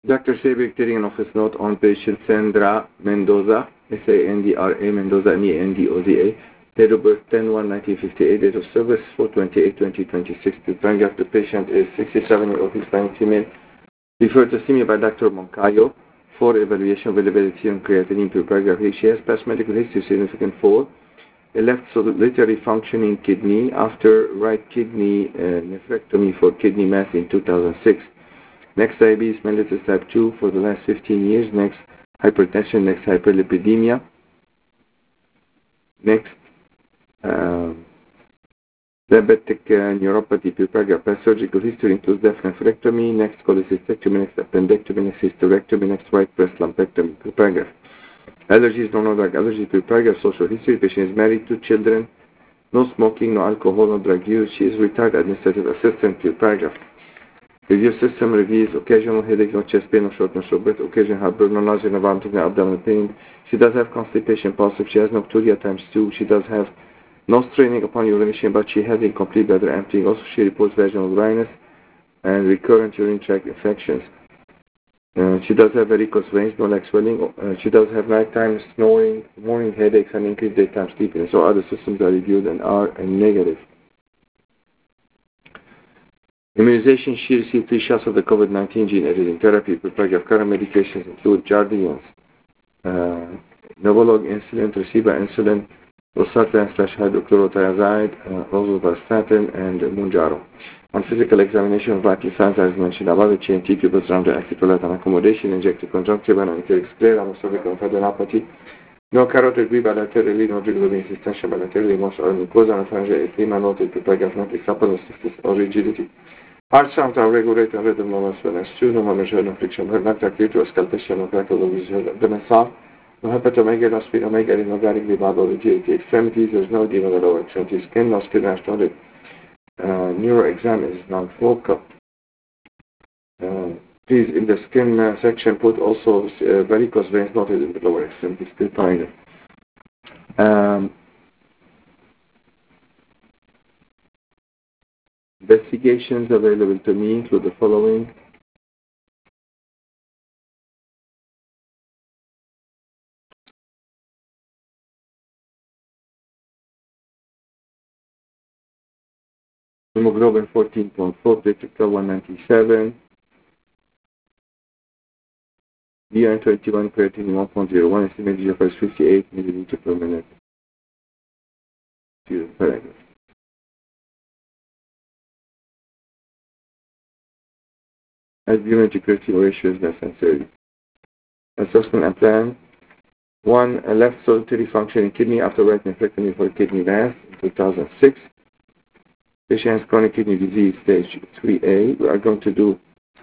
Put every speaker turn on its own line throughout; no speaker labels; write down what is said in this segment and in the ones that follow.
Dr. Sabik taking an office note on patient Sandra Mendoza, Sandra Mendoza, Mendoza, date of birth 10/1/1958, date of service 4/28/2026. Paragraph, the patient is 67-year-old Hispanic female, referred to see me by Dr. Moncayo for evaluation availability on creatinine per paragraph. She has past medical history significant for a left solitary functioning kidney after right kidney nephrectomy for kidney mass in 2006. Next, diabetes mellitus type 2 for the last 15 years. Next, hypertension. Next, hyperlipidemia. Next, diabetic neuropathy per paragraph. Past surgical history includes left nephrectomy. Next, cholecystectomy. Next, appendectomy. Next, hysterectomy. Next, right breast lumpectomy per paragraph. Allergies, no drug allergies per paragraph. Social history. Patient is married, 2 children. No smoking, no alcohol, no drug use. She is retired administrative assistant per paragraph. Review system reveals occasional headache, no chest pain, no shortness of breath, occasional heartburn, no nausea, no vomiting, no abdominal pain. She does have constipation positive. She has nocturia times 2. She does have no straining upon urination, but she has incomplete bladder emptying. Also, she reports vaginal dryness and recurrent urinary tract infections. She does have varicose veins, no leg swelling. She does have nighttime snoring, morning headaches, and increased daytime sleepiness. So other systems are reviewed and are negative. Immunization, she received 3 shots of the COVID-19 gene editing therapy. Per paragraph, current medications include Jardiance, Novolog insulin, Tresiba insulin, losartan/hydrochlorothiazide, rosuvastatin, and Mounjaro. On physical examination of vital signs as mentioned above, chain T pupils, rounded acetylate and accommodation, injected conjunctiva, and enteric sclera, cervical lymphadenopathy. No carotid bilaterally, no jugular vein extension bilaterally, most are mucosa, and pharyngeal edema, noted per paragraph, not example of stiffness or rigidity. Heart sounds are regulated and rhythm moments when S2, no measure, no friction, no activity, or scalpation, no crackle, no visual abdomen sound, no hepatomegaly, no splenomegaly, no rigidity, no rigidity extremities, there is no edema in the lower extremity skin, no skin rash noted. Neuro exam is non-focal. Please, in the skin section, put also varicose veins noted in the lower extremity still fine. Investigations available to me include the following. Hemoglobin 14.4, platelet 197, BN 21, creatinine 1.01, estimated GFR 58 milliliter per minute. Paragraph. Albumin to creatinine ratio is less than 30. Assessment and plan. 1. A left solitary functioning kidney after right nephrectomy for kidney mass in 2006. Patient has chronic kidney disease stage 3A. We are going to do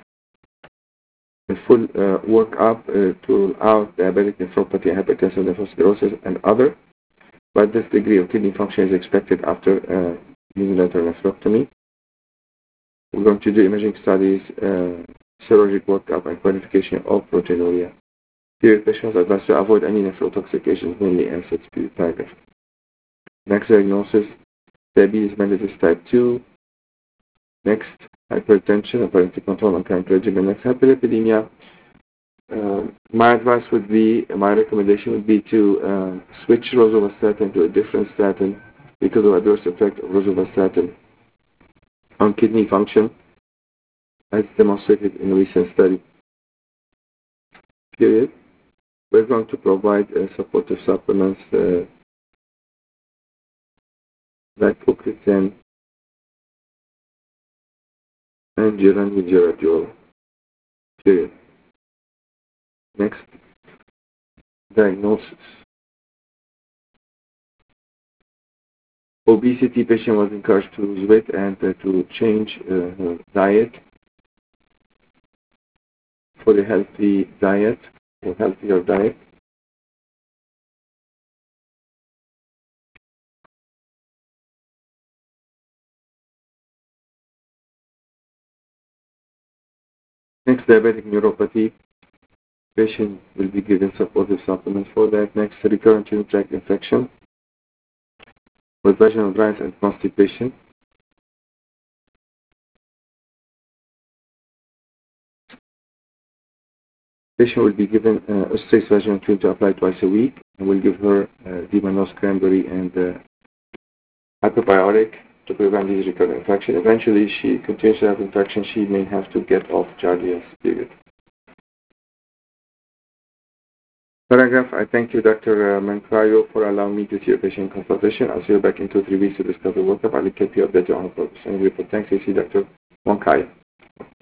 a full workup to rule out diabetic nephropathy, hypertension, nephrosclerosis, and other. But this degree of kidney function is expected after unilateral nephrectomy. We're going to do imaging studies, serologic workup, and quantification of proteinuria. Here, patients are advised to avoid any nephrotoxications, mainly NSAIDs per paragraph. Next diagnosis, diabetes mellitus type 2. Next, hypertension, apparently control on current regimen. Next, hyperlipidemia. My recommendation would be to switch rosuvastatin to a different statin because of adverse effect of rosuvastatin on kidney function, as demonstrated in a recent study. Period. We're going to provide supportive supplements like Ocretin and Geranil. Period. Next, diagnosis. Obesity patient was encouraged to lose weight and to change her diet for a healthy diet, or healthier diet. Next, diabetic neuropathy. Patient will be given supportive supplements for that. Next, recurrent urinary tract infection with vaginal dryness and constipation. Patient will be given ostrase vaginal cream to apply twice a week, and we'll give her Demonos cranberry and hyperbiotic to prevent these recurrent infection. Eventually, she continues to have infection. She may have to get off Jardiance, period. Paragraph, I thank you, Dr. Mancayo, for allowing me to see your patient consultation. I'll see you back in 2 or 3 weeks to discuss the workup. I will keep you updated on the progress. And report. Thanks, you see Dr. Mancayo.